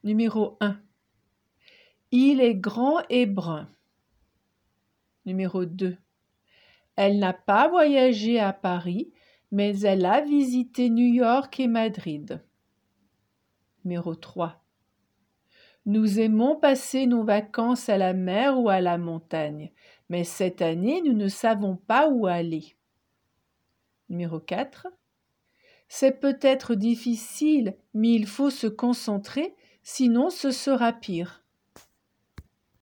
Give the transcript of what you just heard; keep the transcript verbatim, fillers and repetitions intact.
Numéro un. Il est grand et brun. Numéro deux. Elle n'a pas voyagé à Paris, mais elle a visité New York et Madrid. Numéro trois. Nous aimons passer nos vacances à la mer ou à la montagne, mais cette année, nous ne savons pas où aller. Numéro quatre. C'est peut-être difficile, mais il faut se concentrer, sinon ce sera pire.